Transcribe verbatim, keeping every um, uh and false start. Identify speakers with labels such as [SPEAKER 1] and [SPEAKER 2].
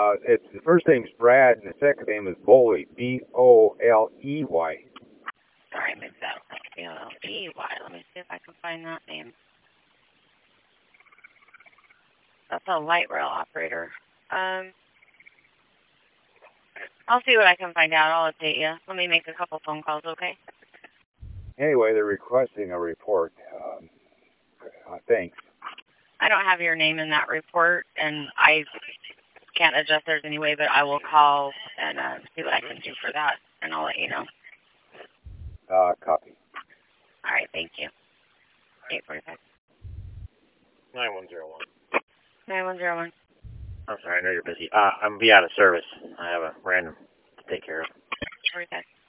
[SPEAKER 1] Uh, it's the first name's Brad, and the second name is Boley, B O L E Y.
[SPEAKER 2] Sorry, I missed that. B O L E Y. Let me see if I can find that name. That's a light rail operator. Um, I'll see what I can find out. I'll update you. Let me make a couple phone calls, okay?
[SPEAKER 1] Anyway, they're requesting a report. Um, uh, thanks.
[SPEAKER 2] I don't have your name in that report, and I can't adjust theirs anyway, but I will call and uh, see what I can do for that, and I'll let you know.
[SPEAKER 1] Uh, copy.
[SPEAKER 2] All right, thank you. eight forty-five.
[SPEAKER 3] nine one zero one.
[SPEAKER 2] nine one zero one.
[SPEAKER 3] I'm sorry, I know you're busy. Uh, I'm going to be out of service. I have a random to take care of.
[SPEAKER 2] forty-five.